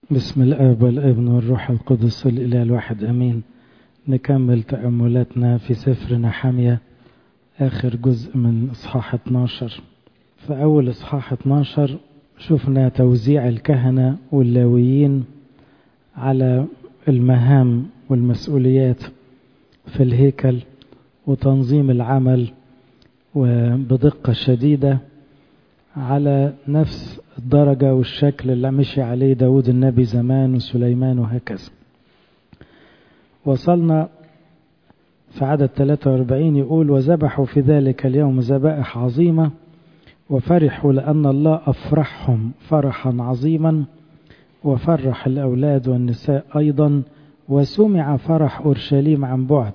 بسم الآب والابن والروح القدس الإله الواحد أمين. نكمل تأملاتنا في سفر نحمية، آخر جزء من إصحاح 12. في أول إصحاح 12 شفنا توزيع الكهنة واللاويين على المهام والمسؤوليات في الهيكل وتنظيم العمل، وبدقة شديدة على نفس الدرجة والشكل اللي مشي عليه داود النبي زمان وسليمان وهكذا. وصلنا في عدد 43 يقول: وذبحوا في ذلك اليوم ذبائح عظيمة وفرحوا لأن الله أفرحهم فرحا عظيما، وفرح الأولاد والنساء أيضا، وسمع فرح أورشليم عن بعد.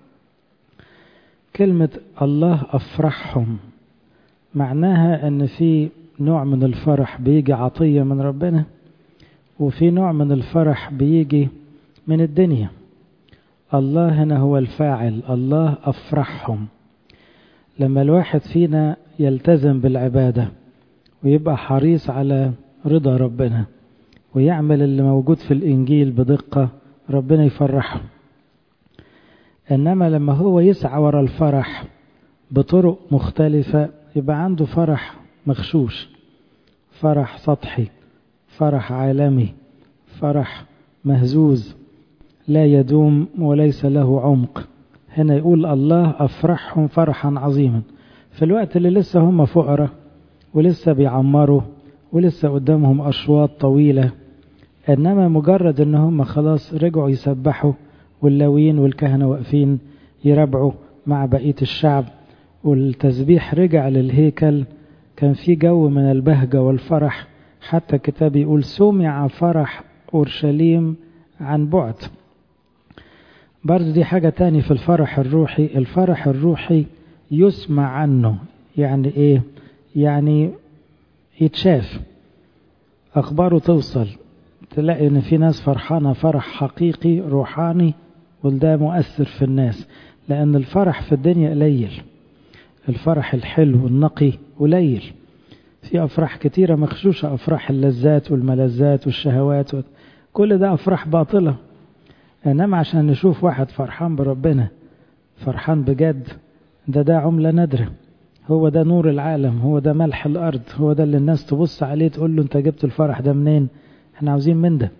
كلمة الله أفرحهم معناها أن في نوع من الفرح بيجي عطية من ربنا، وفي نوع من الفرح بيجي من الدنيا. الله هنا هو الفاعل، الله أفرحهم. لما الواحد فينا يلتزم بالعبادة ويبقى حريص على رضا ربنا ويعمل اللي موجود في الإنجيل بدقة، ربنا يفرحه. إنما لما هو يسعى ورا الفرح بطرق مختلفة يبقى عنده فرح مغشوش، فرح سطحي، فرح عالمي، فرح مهزوز لا يدوم وليس له عمق. هنا يقول الله أفرحهم فرحا عظيما في الوقت اللي لسه هم فقراء ولسه بيعمروا ولسه قدامهم أشواط طويلة، إنما مجرد إن هم خلاص رجعوا يسبحوا واللاويين والكهنة واقفين يربعوا مع بقية الشعب والتسبيح رجع للهيكل، كان في جو من البهجة والفرح. حتى الكتاب يقول سمع فرح أورشليم عن بعد. برضو دي حاجة تاني في الفرح الروحي. الفرح الروحي يسمع عنه، يعني ايه؟ يعني يتشاف، أخباره توصل، تلاقي ان في ناس فرحانة فرح حقيقي روحاني، وده مؤثر في الناس. لأن الفرح في الدنيا قليل، الفرح الحلو النقي قليل. في أفراح كتيرة مخشوشة، أفراح اللذات والملذات والشهوات كل ده أفراح باطلة. إنما عشان نشوف واحد فرحان بربنا، فرحان بجد، ده عملة نادرة. هو ده نور العالم، هو ده ملح الأرض، هو ده اللي الناس تبص عليه تقول له أنت جبت الفرح ده منين؟ احنا عاوزين من ده.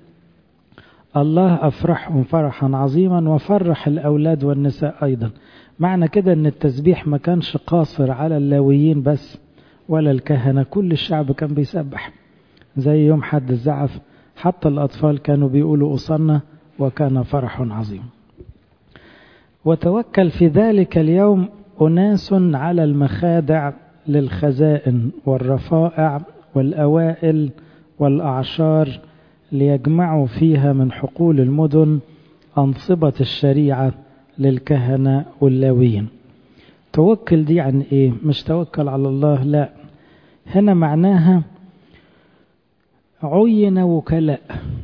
الله أفرحهم فرحا عظيما وفرح الأولاد والنساء أيضا. معنى كده أن التسبيح ما كانش قاصر على اللاويين بس ولا الكهنة، كل الشعب كان بيسبح زي يوم حد الزعف، حتى الأطفال كانوا بيقولوا أصلنا، وكان فرح عظيم. وتوكل في ذلك اليوم أناس على المخادع للخزائن والرفائع والأوائل والأعشار ليجمعوا فيها من حقول المدن أنصبة الشريعة للكهنة واللاويين. توكل دي عن ايه؟ مش توكل على الله، لا، هنا معناها عين وكلاء،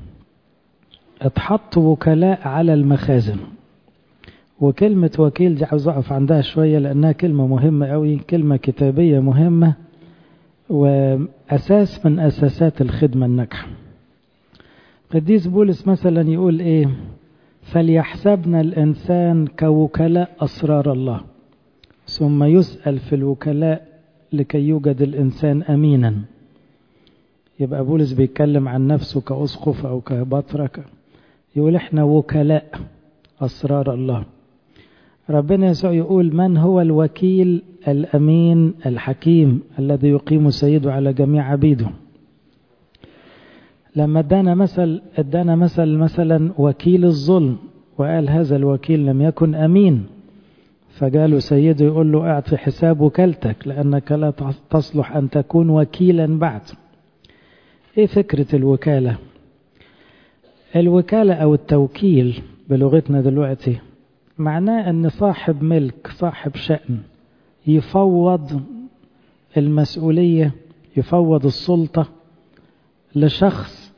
اتحط وكلاء على المخازن. وكلمة وكيل دي عاوز اقف عندها شوية لأنها كلمة مهمة قوي، كلمة كتابية مهمة وأساس من أساسات الخدمة الناجحة. قديس بولس مثلا يقول ايه؟ فليحسبنا الإنسان كوكلاء أسرار الله، ثم يسأل في الوكلاء لكي يوجد الإنسان أمينا. يبقى بولس بيتكلم عن نفسه كأسقف أو كبطرك، يقول احنا وكلاء أسرار الله. ربنا يسوع يقول من هو الوكيل الأمين الحكيم الذي يقيم سيده على جميع عبيده. لما ادانا مثلا وكيل الظلم، وقال هذا الوكيل لم يكن أمين، فقالوا سيده يقول له اعطي حساب وكالتك لأنك لا تصلح أن تكون وكيلا بعد. ايه فكرة الوكالة؟ الوكالة أو التوكيل بلغتنا دلوقتي معناه أن صاحب ملك، صاحب شأن، يفوض المسؤولية، يفوض السلطة لشخص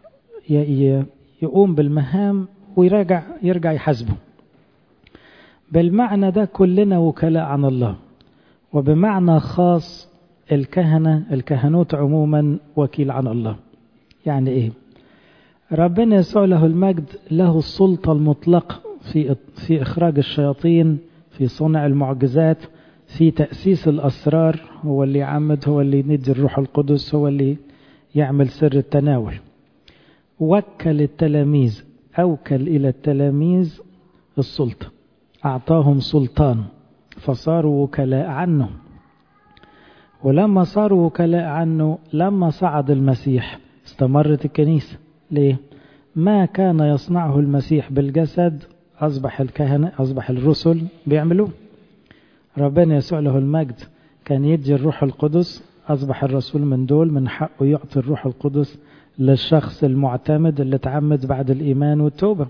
يقوم بالمهام ويرجع يحاسبه. بالمعنى ده كلنا وكلاء عن الله، وبمعنى خاص الكهنوت عموما وكيل عن الله. يعني ايه؟ ربنا يسوع له المجد له السلطة المطلقة في إخراج الشياطين، في صنع المعجزات، في تأسيس الأسرار. هو اللي يعمد، هو اللي يدي الروح القدس، هو اللي يعمل سر التناول. وكل التلاميذ، أوكل إلى التلاميذ السلطة، أعطاهم سلطان فصاروا وكلاء عنه. ولما صاروا وكلاء عنه، لما صعد المسيح استمرت الكنيسة. ليه؟ ما كان يصنعه المسيح بالجسد أصبح الكهنة، أصبح الرسل بيعملوه. ربنا يسوع له المجد كان يدي الروح القدس، أصبح الرسول من دول من حقه يعطي الروح القدس للشخص المعتمد اللي تعمد بعد الإيمان والتوبة.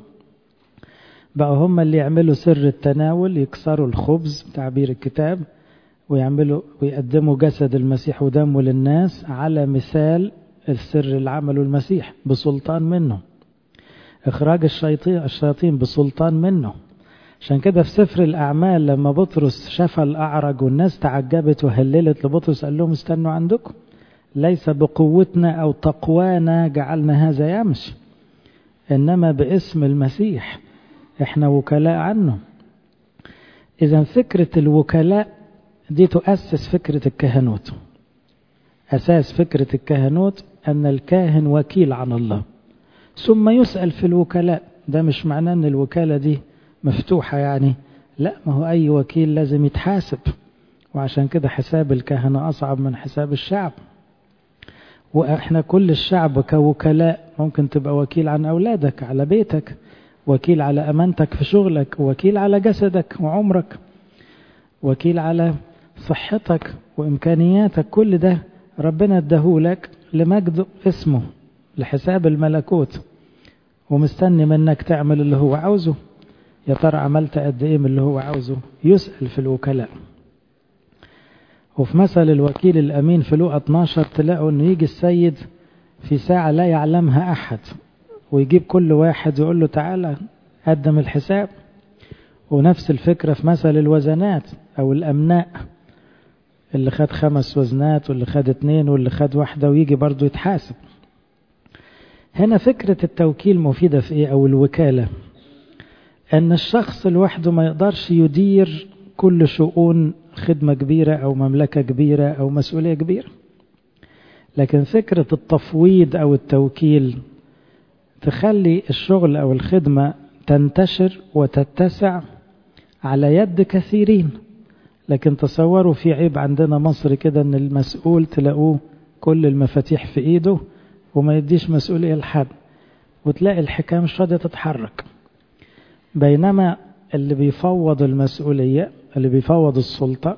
بقى هم اللي يعملوا سر التناول، يكسروا الخبز تعبير الكتاب، ويعملوا ويقدموا جسد المسيح ودمه للناس على مثال السر اللي عمله المسيح بسلطان منه. إخراج الشياطين بسلطان منه. عشان كده في سفر الأعمال لما بطرس شفى الأعرج والناس تعجبت وهللت لبطرس، قال لهم استنوا عندكم، ليس بقوتنا أو تقوانا جعلنا هذا يمشي، إنما باسم المسيح، إحنا وكلاء عنه. إذا فكرة الوكلاء دي تؤسس فكرة الكهنوت. أساس فكرة الكهنوت أن الكاهن وكيل عن الله، ثم يسأل في الوكلاء. ده مش معناه أن الوكالة دي مفتوحة يعني، لا، ما هو أي وكيل لازم يتحاسب، وعشان كده حساب الكهنة أصعب من حساب الشعب. وإحنا كل الشعب كوكلاء. ممكن تبقى وكيل عن أولادك، على بيتك، وكيل على أمانتك في شغلك، وكيل على جسدك وعمرك، وكيل على صحتك وإمكانياتك. كل ده ربنا اداهولك لمجد اسمه، لحساب الملكوت، ومستني منك تعمل اللي هو عاوزه. يا ترى عملت قد ايه من اللي هو عاوزه؟ يسأل في الوكلاء. وفي مثل الوكيل الأمين في لوقا 12 تلاقوا انه يجي السيد في ساعة لا يعلمها أحد، ويجيب كل واحد يقول له تعالى قدم الحساب. ونفس الفكرة في مثل الوزنات أو الأمناء، اللي خد 5 وزنات واللي خد 2 واللي خد 1، ويجي برضو يتحاسب. هنا فكرة التوكيل مفيدة في ايه؟ أو الوكالة، أن الشخص لوحده ما يقدرش يدير كل شؤون خدمة كبيرة أو مملكة كبيرة أو مسؤولية كبيرة. لكن فكرة التفويض أو التوكيل تخلي الشغل أو الخدمة تنتشر وتتسع على يد كثيرين. لكن تصوروا في عيب عندنا مصر كده، أن المسؤول تلاقوه كل المفاتيح في إيده وما يديش مسؤولية لحد، وتلاقي الحكاية مش راضية تتحرك. بينما اللي بيفوض المسؤولية، اللي بيفوض السلطة،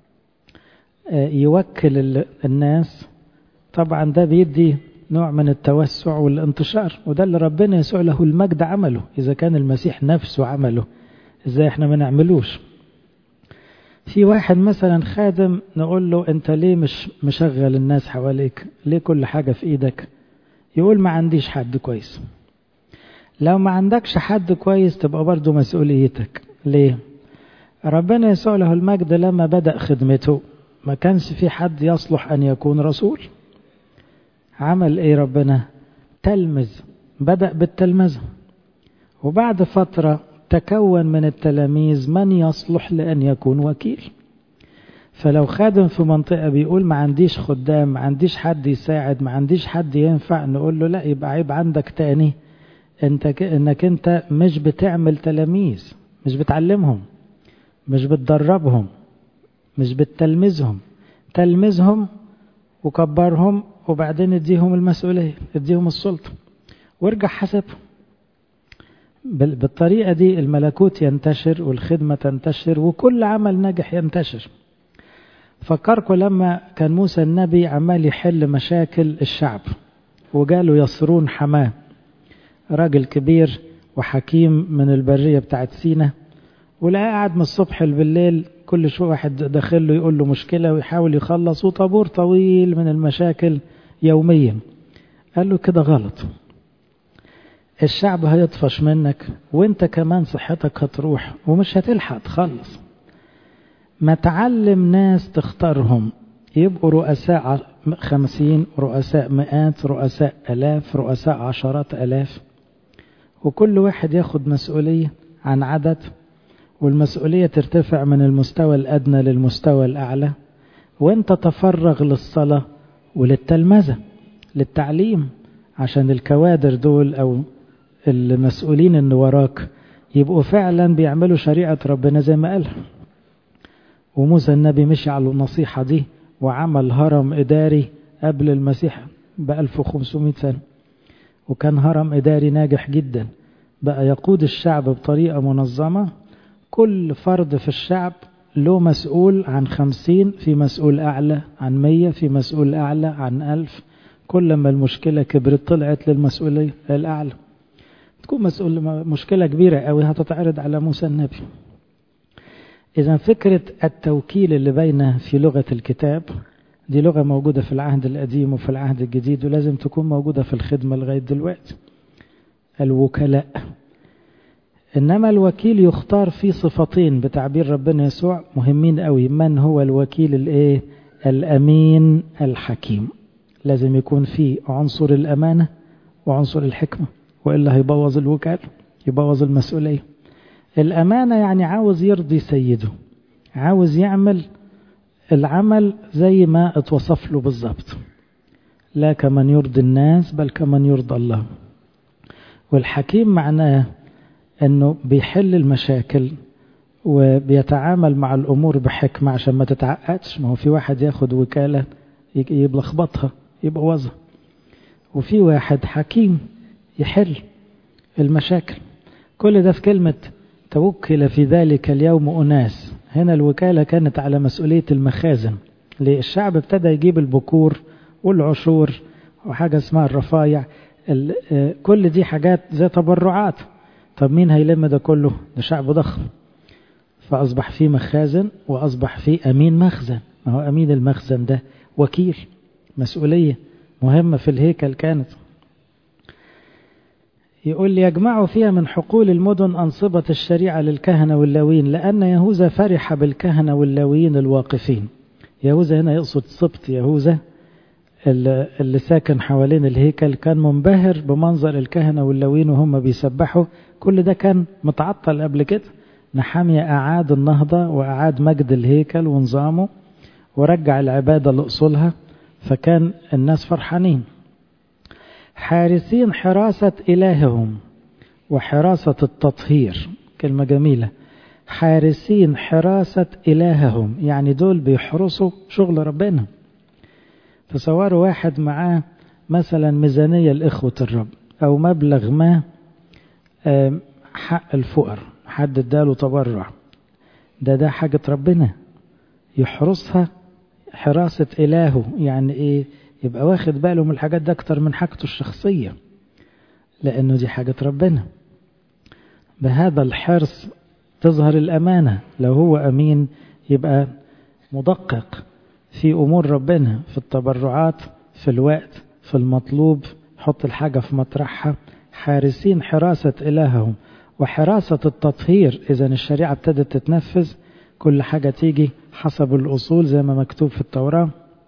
يوكل الناس، طبعا ده بيدي نوع من التوسع والانتشار. وده اللي ربنا يسوع له المجد عمله. إذا كان المسيح نفسه عمله، إزاي إحنا ما نعملوش؟ في واحد مثلا خادم نقول له أنت ليه مش مشغل الناس حواليك؟ ليه كل حاجة في إيدك؟ يقول ما عنديش حد كويس. لو ما عندكش حد كويس تبقى برضو مسؤوليتك. ليه؟ ربنا يسوع له المجد لما بدأ خدمته ما كانش في حد يصلح أن يكون رسول. عمل إيه ربنا؟ تلمذ، بدأ بالتلمذة، وبعد فترة تكون من التلاميذ من يصلح لأن يكون وكيل. فلو خادم في منطقة بيقول ما عنديش خدام، ما عنديش حد يساعد، ما عنديش حد ينفع، نقول له لا، يبقى عيب عندك تاني، انك انت مش بتعمل تلاميذ، مش بتعلمهم، مش بتدربهم، مش بتلمذهم. تلمذهم وكبرهم، وبعدين اديهم المسؤولية، اديهم السلطة، وارجع حسبهم. بالطريقة دي الملكوت ينتشر والخدمة تنتشر وكل عمل ناجح ينتشر. فكركم لما كان موسى النبي عمال يحل مشاكل الشعب، وجاله يسرون حماه، راجل كبير وحكيم من البرية بتاعت سينا، ولا قاعد من الصبح بالليل كل شوية واحد داخل له يقول له مشكلة ويحاول يخلص، وطابور طويل من المشاكل يوميا. قال له كده غلط، الشعب هيطفش منك، وانت كمان صحتك هتروح ومش هتلحق تخلص. ما تعلم ناس تختارهم يبقوا رؤساء 50، رؤساء مئات، رؤساء آلاف، رؤساء عشرات آلاف، وكل واحد ياخد مسؤولية عن عدد، والمسؤولية ترتفع من المستوى الأدنى للمستوى الأعلى، وانت تفرغ للصلاة وللتلمذة للتعليم، عشان الكوادر دول أو المسؤولين اللي وراك يبقوا فعلا بيعملوا شريعة ربنا زي ما قالها. وموسى النبي مشي على النصيحة دي وعمل هرم إداري قبل المسيح ب1500 سنة، وكان هرم إداري ناجح جدا، بقى يقود الشعب بطريقة منظمة. كل فرد في الشعب له مسؤول عن 50، في مسؤول أعلى عن 100، في مسؤول أعلى عن 1000. كل ما المشكلة كبرت طلعت للمسؤولية الأعلى. تكون مشكلة كبيرة قوي هتتعرض على موسى النبي. إذا فكرة التوكيل اللي بين في لغة الكتاب دي لغة موجودة في العهد القديم وفي العهد الجديد، ولازم تكون موجودة في الخدمة لغاية دلوقتي. الوكلاء. إنما الوكيل يختار في صفتين بتعبير ربنا يسوع مهمين قوي. من هو الوكيل الأمين الحكيم؟ لازم يكون فيه عنصر الأمانة وعنصر الحكمة، وإلا هيبوظ الوكالة، يبوظ المسؤولية. الأمانة يعني عاوز يرضي سيده، عاوز يعمل العمل زي ما اتوصف له بالضبط، لا كمن يرضي الناس بل كمن يرضى الله. والحكيم معناه أنه بيحل المشاكل وبيتعامل مع الأمور بحكمة عشان ما تتعقدش. ما هو في واحد ياخد وكالة يبلخبطها يبوظها، وفي واحد حكيم يحل المشاكل. كل ده في كلمة توكل في ذلك اليوم أناس. هنا الوكالة كانت على مسؤولية المخازن، الشعب ابتدى يجيب البكور والعشور وحاجة اسمها الرفايع. كل دي حاجات زي تبرعات. طب مين هيلم ده كله؟ ده شعب ضخم، فأصبح فيه مخازن وأصبح فيه أمين مخزن. ما هو أمين المخزن ده وكيل، مسؤولية مهمة في الهيكل كانت. يقول لي يجمعوا فيها من حقول المدن أنصبة الشريعة للكهنة واللاويين، لأن يهوذا فرح بالكهنة واللاويين الواقفين. يهوذا هنا يقصد سبط يهوذا اللي ساكن حوالين الهيكل، كان منبهر بمنظر الكهنة واللاويين وهم بيسبحوا. كل ده كان متعطل قبل كده. نحمية أعاد النهضة وأعاد مجد الهيكل ونظامه ورجع العبادة لأصولها، فكان الناس فرحانين. حارسين حراسة إلههم وحراسة التطهير، كلمة جميلة. حارسين حراسة إلههم، يعني دول بيحرسوا شغل ربنا. تصوروا واحد معاه مثلا ميزانية لإخوة الرب أو مبلغ ما حق الفقر، حد اداله تبرع، ده حاجة ربنا يحرسها حراسة إلهه. يعني إيه؟ يبقى واخد باله من الحاجات ده أكتر من حاجته الشخصية، لأنه دي حاجة ربنا. بهذا الحرص تظهر الأمانة. لو هو أمين يبقى مدقق في أمور ربنا، في التبرعات، في الوقت، في المطلوب، حط الحاجة في مطرحها. حارسين حراسة إلههم وحراسة التطهير. إذا الشريعة ابتدت تتنفذ، كل حاجة تيجي حسب الأصول زي ما مكتوب في التوراة.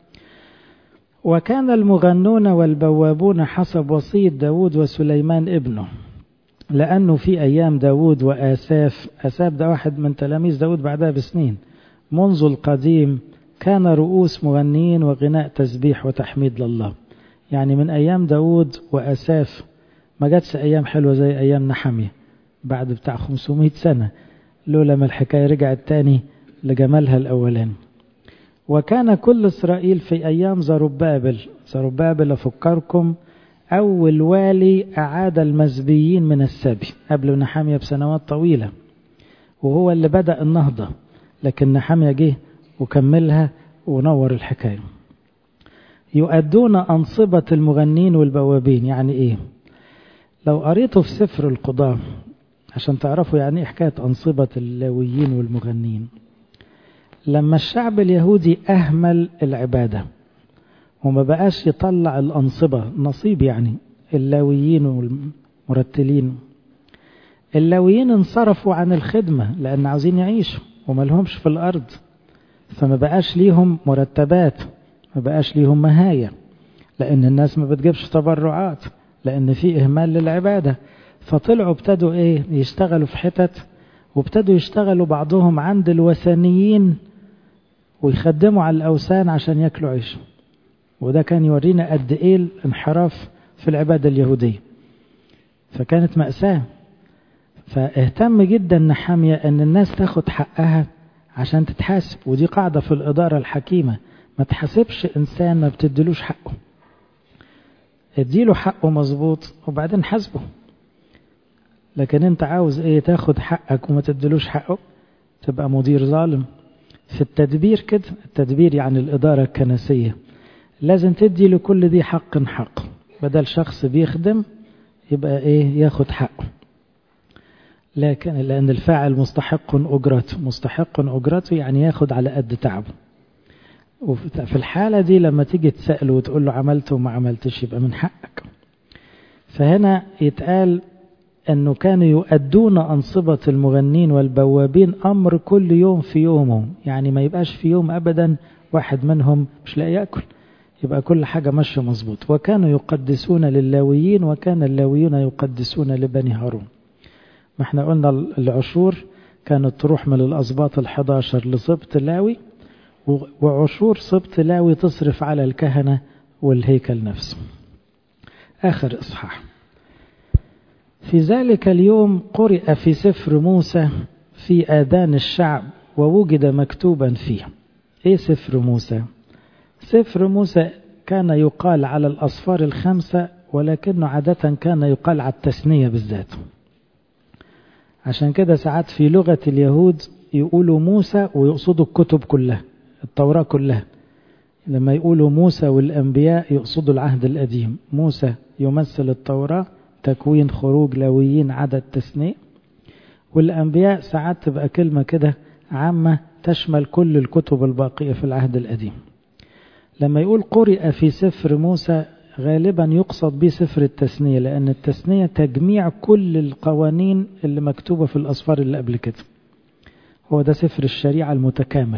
وكان المغنون والبوابون حسب وصية داود وسليمان ابنه، لأنه في أيام داود وآساف، آساف ده واحد من تلاميذ داود بعدها بسنين، منذ القديم كان رؤوس مغنيين وغناء تسبيح وتحميد لله. يعني من أيام داود وآساف ما جاتش أيام حلوة زي أيام نحمية بعد بتاع 500 سنة، لولا ما الحكاية رجعت تاني لجمالها الأولاني. وكان كل إسرائيل في أيام زربابل أفكركم أول والي أعاد المزبيين من السبي قبل نحمية بسنوات طويلة، وهو اللي بدأ النهضة، لكن نحمية جه وكملها ونور الحكاية. يؤدون أنصبة المغنين والبوابين. يعني إيه؟ لو قريته في سفر القضاء عشان تعرفوا يعني إيه حكاية أنصبة اللاويين والمغنين. لما الشعب اليهودي أهمل العبادة وما بقاش يطلع الأنصبة نصيب، يعني اللاويين والمرتلين، اللاويين انصرفوا عن الخدمة لأن عاوزين يعيشوا وما لهمش في الأرض، فما بقاش ليهم مرتبات، ما بقاش ليهم مهاية، لأن الناس ما بتجيبش تبرعات، لأن في إهمال للعبادة. فطلعوا ابتدوا يشتغلوا في حتت، وابتدوا يشتغلوا بعضهم عند الوثنيين ويخدموا على الأوثان عشان يأكلوا عيش. وده كان يورينا قد إيه الانحراف في العبادة اليهودية. فكانت مأساة. فاهتم جدا نحمية أن الناس تاخد حقها عشان تتحاسب. ودي قاعدة في الإدارة الحكيمة، ما تحاسبش إنسان ما بتدلوش حقه، اديله حقه مظبوط وبعدين حاسبه. لكن انت عاوز تاخد حقك وما تدلوش حقه، تبقى مدير ظالم. في التدبير كده، التدبير يعني الإدارة الكنسية، لازم تدي لكل ذي حق حق، بدل شخص بيخدم يبقى ياخد حقه. لأن الفاعل مستحق أجرته، مستحق أجرته يعني ياخد على قد تعبه. وفي الحالة دي لما تيجي تسأله وتقول له عملت وما عملتش يبقى من حقك. فهنا يتقال أنه كانوا يؤدون أنصبة المغنين والبوابين أمر كل يوم في يومه، يعني ما يبقاش في يوم أبدا واحد منهم مش لاقي يأكل، يبقى كل حاجة ماشية مظبوط. وكانوا يقدسون للاويين، وكان اللاويون يقدسون لبني هارون. ما احنا قلنا العشور كانت تروح من الأسباط 11 لسبط لاوي، وعشور سبط لاوي تصرف على الكهنة والهيكل نفسه. آخر إصحاح. في ذلك اليوم قرئ في سفر موسى في آذان الشعب ووجد مكتوبا فيه. ايه سفر موسى؟ سفر موسى كان يقال على الأصفار 5، ولكنه عادة كان يقال على التثنية بالذات. عشان كده ساعات في لغة اليهود يقولوا موسى ويقصدوا الكتب كلها، التوراة كلها. لما يقولوا موسى والأنبياء يقصدوا العهد القديم. موسى يمثل التوراة، تكوين، خروج، لاويين، عدد، تثنية. والأنبياء ساعات تبقى كلمة كده عامة تشمل كل الكتب الباقية في العهد القديم. لما يقول قرئ في سفر موسى غالبا يقصد به سفر التثنية، لأن التثنية تجميع كل القوانين اللي مكتوبة في الأسفار اللي قبل كده. هو ده سفر الشريعة المتكامل.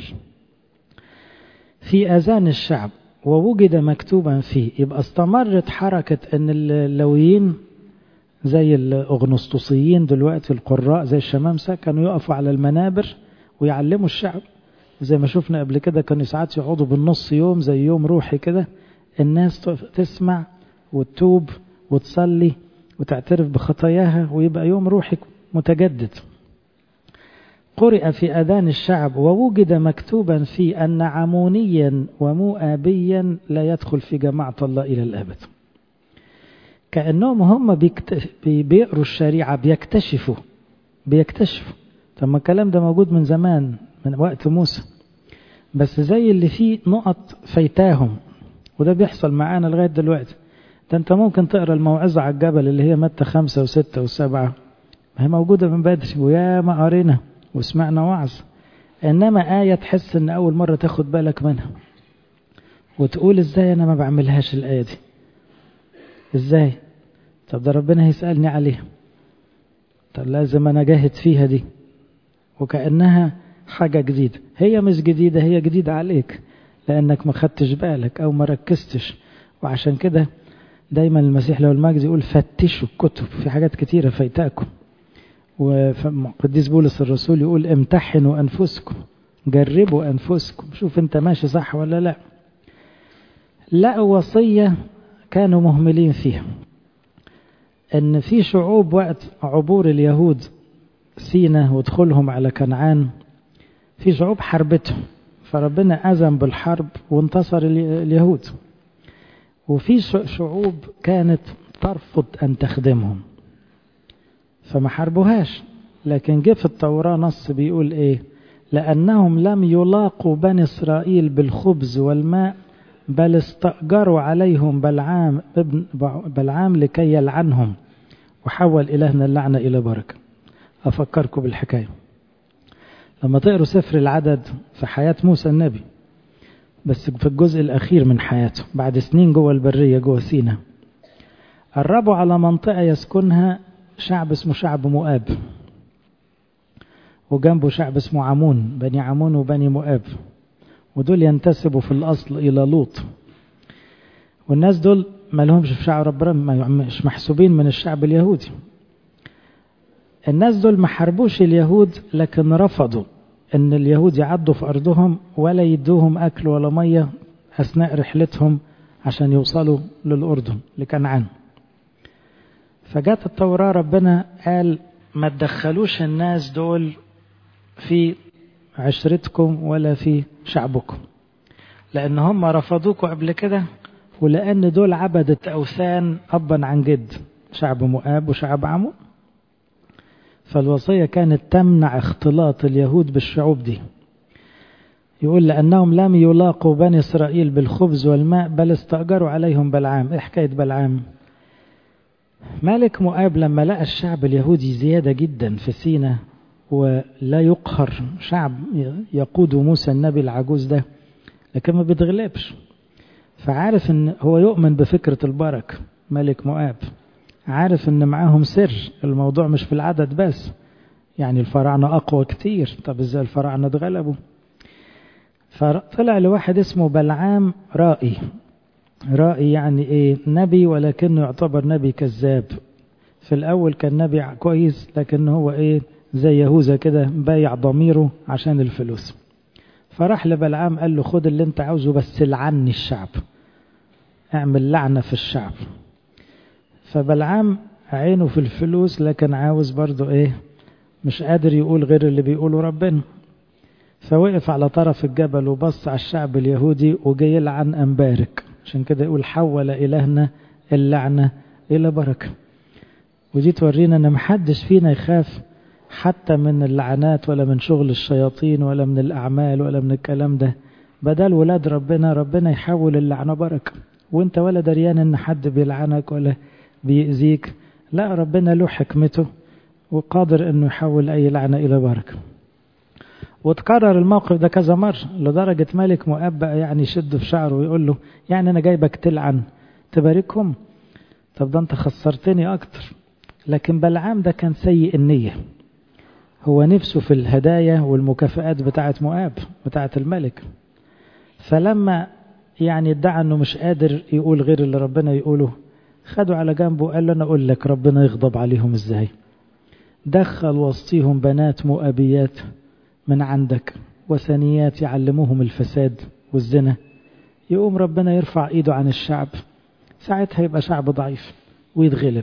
في أذان الشعب ووجد مكتوبا فيه، يبقى استمرت حركة أن اللويين زي الأغنسطوسيين دلوقتي، القراء زي الشمامسة، كانوا يقفوا على المنابر ويعلموا الشعب. زي ما شفنا قبل كده كانوا ساعات يقعدوا بالنص يوم زي يوم روحي كده، الناس تسمع وتتوب وتصلي وتعترف بخطاياها، ويبقى يوم روحي متجدد. قرئ في أذان الشعب ووجد مكتوبا فيه أن عمونيا ومؤابيا لا يدخل في جماعة الله إلى الأبد. كأنهم هم بيقروا الشريعة بيكتشفوا. طب ما الكلام ده موجود من زمان، من وقت موسى، بس زي اللي فيه نقط فايتاهم. وده بيحصل معانا لغاية دلوقتي. ده انت ممكن تقرأ الموعظة على الجبل اللي هي متى 5 و6 و7، هي موجودة من بدري، ويا ما قرينا وسمعنا وعظ، إنما آية تحس إن أول مرة تاخد بالك منها وتقول إزاي أنا ما بعملهاش الآية دي؟ إزاي؟ طب ده ربنا هيسألني عليها، طب لازم أنا جاهد فيها دي. وكأنها حاجة جديدة. هي مش جديدة، هي جديدة عليك لأنك ما خدتش بالك أو ما ركزتش. وعشان كده دايما المسيح له المجد يقول فتشوا الكتب، في حاجات كتيرة فايتاكم. وقديس بولس الرسول يقول امتحنوا أنفسكم، جربوا أنفسكم، شوف انت ماشي صح ولا لا. لا وصية كانوا مهملين فيها، ان في شعوب وقت عبور اليهود سينا ودخولهم على كنعان، في شعوب حربتهم، فربنا أذن بالحرب وانتصر اليهود. وفي شعوب كانت ترفض أن تخدمهم فما حاربوهاش. لكن جه في التوراة نص بيقول ايه؟ لأنهم لم يلاقوا بني إسرائيل بالخبز والماء، بل استأجروا عليهم بلعام لكي يلعنهم، وحول إلهنا اللعنة إلى بركة. أفكركم بالحكاية. لما تقروا سفر العدد في حياة موسى النبي، بس في الجزء الأخير من حياته بعد سنين جوه البرية جوه سينا، قربوا على منطقة يسكنها شعب اسمه شعب مؤاب، وجنبه شعب اسمه عمون، بني عمون وبني مؤاب، ودول ينتسبوا في الأصل إلى لوط. والناس دول ما لهمش في شعب ربنا، مش محسوبين من الشعب اليهودي. الناس دول ما حاربوش اليهود، لكن رفضوا ان اليهود يعدوا في ارضهم ولا يدوهم اكل ولا مية اثناء رحلتهم عشان يوصلوا للأردن لكنعان. فجات التوراة ربنا قال ما تدخلوش الناس دول في عشرتكم ولا في شعبكم، لأن هم رفضوكوا قبل كده، ولأن دول عبدة أوثان أبا عن جد، شعب مؤاب وشعب عمون. فالوصية كانت تمنع اختلاط اليهود بالشعوب دي. يقول لأنهم لم يلاقوا بني إسرائيل بالخبز والماء بل استأجروا عليهم بلعام. إيه حكاية بلعام؟ ملك مؤاب لما لقى الشعب اليهودي زيادة جدا في سينا ولا يقهر، شعب يقود موسى النبي العجوز ده لكن ما بيتغلبش، فعارف ان هو يؤمن بفكرة البركة. ملك مؤاب عارف ان معاهم سر، الموضوع مش في العدد بس، يعني الفراعنة اقوى كتير، طب ازاي الفراعنة اتغلبوا؟ فطلع لواحد اسمه بلعام رائي. رائي يعني ايه؟ نبي ولكنه يعتبر نبي كذاب. في الاول كان نبي كويس، لكن هو ايه، زي يهوذا كده بايع ضميره عشان الفلوس. فراح لبلعام قال له خد اللي انت عاوزه بس لعني الشعب، اعمل لعنة في الشعب. فبلعام عينه في الفلوس، لكن عاوز برضو ايه، مش قادر يقول غير اللي بيقوله ربنا. فوقف على طرف الجبل وبص على الشعب اليهودي وجاي يلعن أنبارك. عشان كده يقول حول إلهنا اللعنة إلى بركة. ودي تورينا أن محدش فينا يخاف حتى من اللعنات ولا من شغل الشياطين ولا من الأعمال ولا من الكلام ده. بدل ولاد ربنا يحول اللعنة بركة، وانت ولا دريان ان حد بيلعنك ولا بيأذيك. لا، ربنا له حكمته وقادر انه يحول اي لعنة الى بركة. وتكرر الموقف ده كذا مرة، لدرجة ملك مؤاب بقى يعني يشد في شعره ويقول له يعني انا جايبك تلعن تباركهم؟ طب ده انت خسرتني اكتر. لكن بلعام ده كان سيء النية، هو نفسه في الهدايا والمكافآت بتاعة مؤاب بتاعة الملك. فلما يعني ادعى انه مش قادر يقول غير اللي ربنا يقوله، خدوا على جنبه وقال له انا اقول لك ربنا يغضب عليهم ازاي. دخل وسطيهم بنات مؤابيات من عندك وثنيات يعلموهم الفساد والزنا، يقوم ربنا يرفع ايده عن الشعب، ساعتها يبقى شعب ضعيف ويتغلب.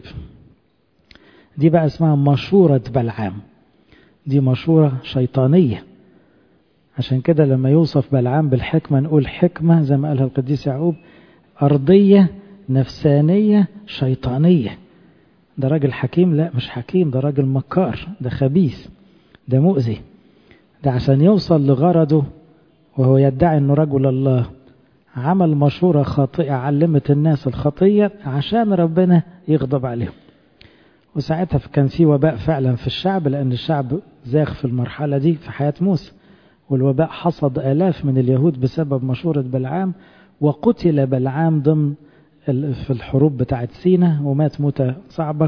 دي بقى اسمها مشورة بلعام، دي مشورة شيطانية. عشان كده لما يوصف بلعام بالحكمة نقول حكمة زي ما قالها القديس يعقوب أرضية نفسانية شيطانية. ده راجل حكيم؟ لا مش حكيم، ده راجل مكار، ده خبيث، ده مؤذي. ده عشان يوصل لغرضه وهو يدعي انه رجل الله، عمل مشورة خاطئة علمت الناس الخطية عشان ربنا يغضب عليهم. وساعتها كان في وباء فعلا في الشعب، لأن الشعب زاغ في المرحلة دي في حياة موسى، والوباء حصد آلاف من اليهود بسبب مشورة بلعام. وقتل بلعام ضمن في الحروب بتاعت سينا ومات موتة صعبة،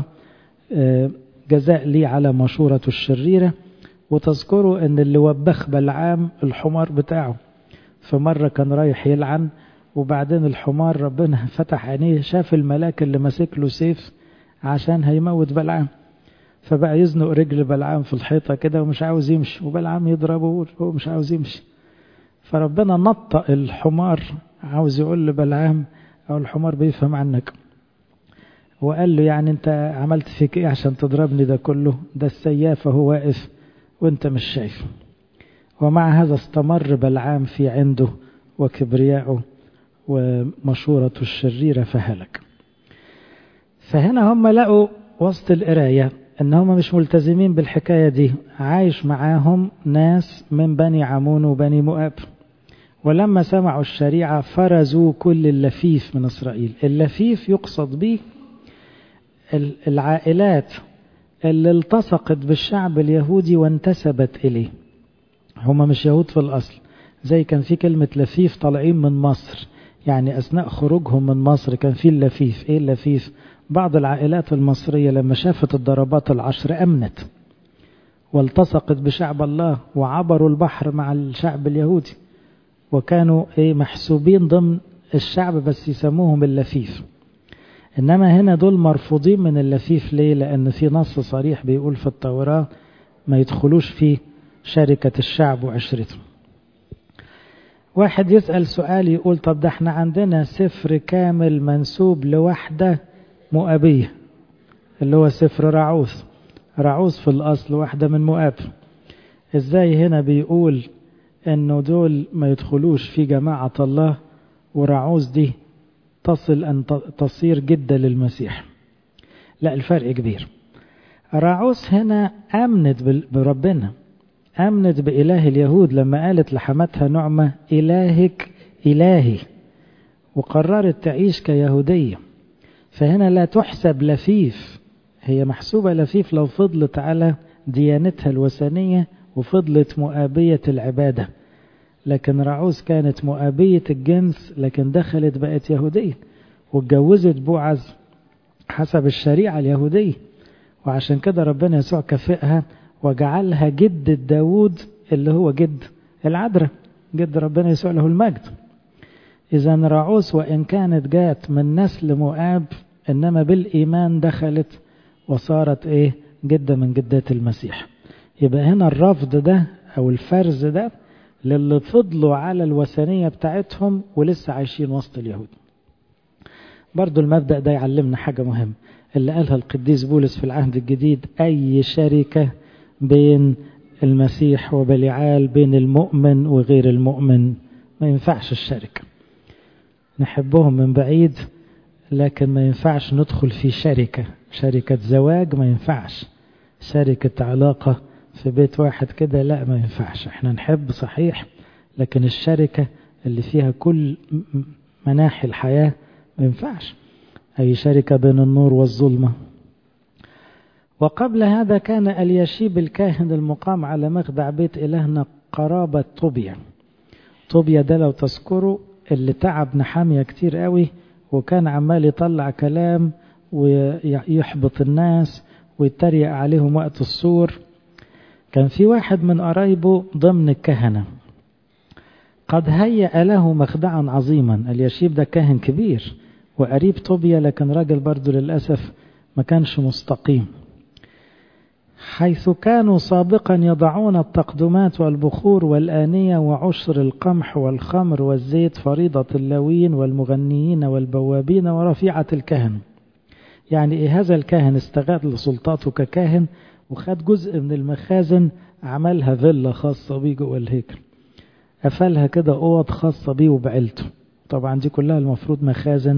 جزاء لي على مشورته الشريرة. وتذكروا ان اللي وبخ بلعام الحمار بتاعه، فمرة كان رايح يلعن وبعدين الحمار ربنا فتح عينيه شاف الملاك اللي ماسك له سيف عشان هيموت بلعام، فبقى يزنق رجل بلعام في الحيطة كده ومش عاوز يمشي، وبلعام يضربه وهو مش عاوز يمشي. فربنا نطق الحمار، عاوز يقول لبلعام او الحمار بيفهم عنك، وقال له يعني انت عملت فيك ايه عشان تضربني ده كله؟ ده السيافة هو واقف وانت مش شايف. ومع هذا استمر بلعام في عنده وكبرياءه ومشورته الشريرة فهلك. فهنا هم لقوا وسط القراية ان هم مش ملتزمين بالحكاية دي، عايش معاهم ناس من بني عمون وبني مؤاب. ولما سمعوا الشريعة فرزوا كل اللفيف من إسرائيل. اللفيف يقصد به العائلات اللي التصقت بالشعب اليهودي وانتسبت إليه، هم مش يهود في الأصل. زي كان في كلمة لفيف طالعين من مصر، يعني أثناء خروجهم من مصر كان في اللفيف. إيه اللفيف؟ بعض العائلات المصرية لما شافت الضربات العشر أمنت والتصقت بشعب الله وعبروا البحر مع الشعب اليهودي، وكانوا محسوبين ضمن الشعب بس يسموهم اللفيف. إنما هنا دول مرفوضين من اللفيف. ليه؟ لأن في نص صريح بيقول في التوراة ما يدخلوش في شركة الشعب وعشرته. واحد يسأل سؤال يقول طب ده احنا عندنا سفر كامل منسوب لوحدة مؤابية اللي هو سفر رعوث. رعوث في الأصل واحدة من مؤاب، ازاي هنا بيقول انه دول ما يدخلوش في جماعة الله ورعوث دي تصل أن تصير جدة للمسيح؟ لا، الفرق كبير. رعوث هنا أمنت بربنا، أمنت بإله اليهود لما قالت لحماتها نعمة إلهك إلهي، وقررت تعيش كيهودية. فهنا لا تحسب لفيف، هي محسوبة لفيف لو فضلت على ديانتها الوثنية وفضلت مؤابية العبادة. لكن رعوث كانت مؤابية الجنس، لكن دخلت بقت يهودية واتجوزت بوعز حسب الشريعة اليهودية، وعشان كده ربنا يسوع كافئها وجعلها جد داود اللي هو جد العذراء، جد ربنا يسوع له المجد. إذا رعوث وإن كانت جات من نسل مؤاب، إنما بالإيمان دخلت وصارت جدة من جدات المسيح. يبقى هنا الرفض ده أو الفرز ده للي فضلوا على الوثنية بتاعتهم ولسه عايشين وسط اليهود. برضو المبدأ ده يعلمنا حاجة مهمة اللي قالها القديس بولس في العهد الجديد: أي شركة بين المسيح وبليعال، بين المؤمن وغير المؤمن، ما ينفعش الشركة. نحبهم من بعيد لكن ما ينفعش ندخل في شركة زواج، ما ينفعش شركة علاقة في بيت واحد كده، لا ما ينفعش. احنا نحب صحيح، لكن الشركة اللي فيها كل مناحي الحياة ما ينفعش. أي شركة بين النور والظلمة. وقبل هذا كان اليشيب الكاهن المقام على مخدع بيت إلهنا قرابة طوبيا. طوبيا ده لو تذكروا اللي تعب نحامية كتير قوي، وكان عمال يطلع كلام ويحبط الناس ويتريق عليهم وقت السور. كان في واحد من قرايبه ضمن الكهنة قد هيأ له مخدعا عظيما. اليشيب ده كاهن كبير وقريب طوبيا، لكن راجل برضو للأسف ما كانش مستقيم. حيث كانوا سابقا يضعون التقدمات والبخور والآنية وعشر القمح والخمر والزيت، فريضة اللاويين والمغنيين والبوابين ورفيعة الكهن. يعني هذا الكاهن استغل سلطاته ككاهن وخد جزء من المخازن، عملها فيلا خاصة بيه جوه الهيكل، قفلها كده أوض خاصة بيه وبعيلته. طبعا دي كلها المفروض مخازن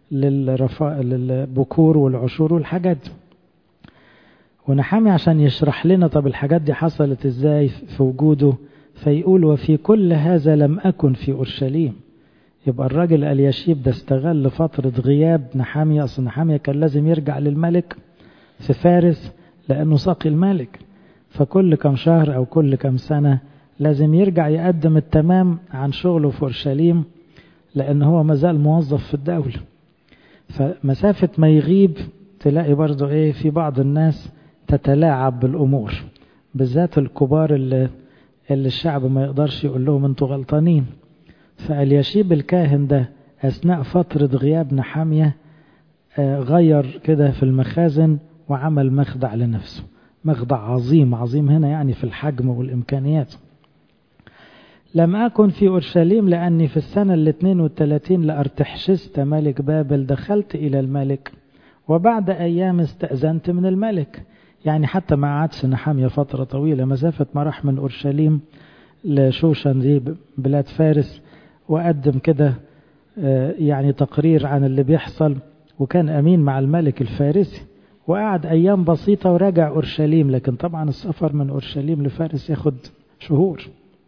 للبكور والعشور والحاجات دي. ونحامي عشان يشرح لنا طب الحاجات دي حصلت ازاي في وجوده، فيقول: وفي كل هذا لم أكن في أورشليم. يبقى الراجل اليشيب ده استغل فترة غياب نحامية. أصل نحامية كان لازم يرجع للملك في فارس لأنه ساقي الملك، فكل كم شهر أو كل كم سنة لازم يرجع يقدم التمام عن شغله في أورشليم، لأن هو مازال موظف في الدولة. فمسافة ما يغيب تلاقي برضو في بعض الناس تتلاعب بالأمور، بالذات الكبار اللي الشعب ما يقدرش يقول لهم انتوا غلطانين. فاليشيب الكاهن ده أثناء فترة غياب نحامية غير كده في المخازن وعمل مخدع لنفسه، مخدع عظيم. عظيم هنا يعني في الحجم والإمكانيات. لم أكن في أورشليم لأني في السنة 32 لأرتحشست ملك بابل دخلت إلى الملك، وبعد أيام استأذنت من الملك. يعني حتى ما قعدش نحامية فترة طويلة، مسافة ما راح من أورشليم لشوشن دي بلاد فارس، وقدم كده يعني تقرير عن اللي بيحصل، وكان أمين مع الملك الفارسي، وقعد أيام بسيطة ورجع أورشليم. لكن طبعا السفر من أورشليم لفارس ياخد شهور.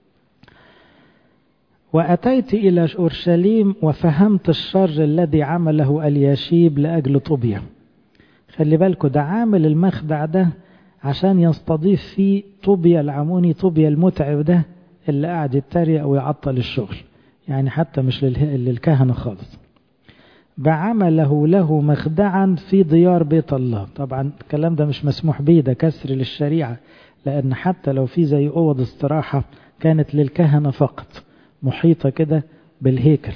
وأتيت إلى أورشليم وفهمت الشر الذي عمله اليشيب لأجل طوبيا. خلي بالكوا ده عامل المخدع ده عشان يستضيف فيه طوبيا العموني، طوبيا المتعب ده اللي قاعد يتريق ويعطل الشغل، يعني حتى مش للكهنة خالص. بعمله له مخدعا في ديار بيت الله. طبعا الكلام ده مش مسموح به، ده كسر للشريعة، لأن حتى لو في زي أوض استراحة كانت للكهنة فقط محيطة كده بالهيكل،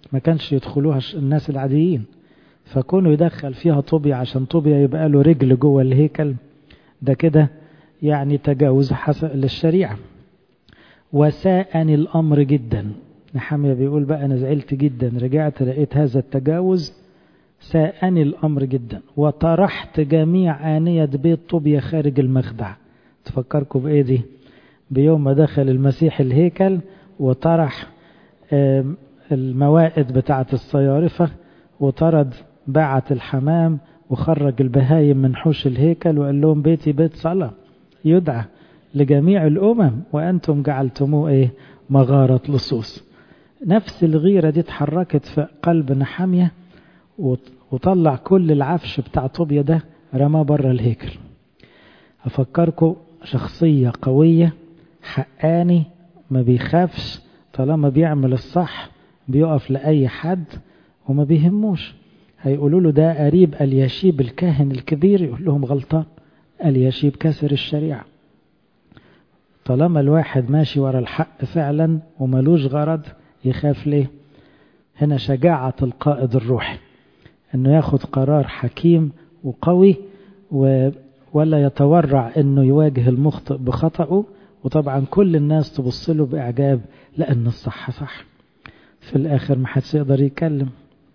ما كانش يدخلوها الناس العاديين، فكونه يدخل فيها طوبيا عشان طوبيا يبقى له رجل جوه الهيكل، ده كده يعني تجاوز حسب للشريعة. وساءني الأمر جدا، نحمية بيقول بقى أنا زعلت جدا، رجعت لقيت هذا التجاوز، ساءني الأمر جدا، وطرحت جميع آنية بيت طوبيا خارج المخدع. تفكركم بإيه دي؟ بيوم ما دخل المسيح الهيكل وطرح الموائد بتاعة الصيارفة، وطرد باعة الحمام، وخرج البهايم من حوش الهيكل، وقال لهم بيتي بيت صلاة يدعى لجميع الأمم، وأنتم جعلتموه إيه؟ مغارة لصوص. نفس الغيرة دي اتحركت في قلب نحمية، وطلع كل العفش بتاع طوبيا ده رماه بره الهيكل. أفكركم شخصية قوية، حقاني، ما بيخافش، طالما بيعمل الصح بيقف لأي حد وما بيهموش. هيقولوا له ده قريب اليشيب الكاهن الكبير، يقول لهم غلطان، اليشيب كسر الشريعة. طالما الواحد ماشي ورا الحق فعلا وملوش غرض يخاف ليه؟ هنا شجاعة القائد الروحي انه ياخد قرار حكيم وقوي، ولا يتورع انه يواجه المخطئ بخطأه، وطبعا كل الناس تبص له بإعجاب لأن الصح صح، في الآخر ما حدش يقدر يتكلم.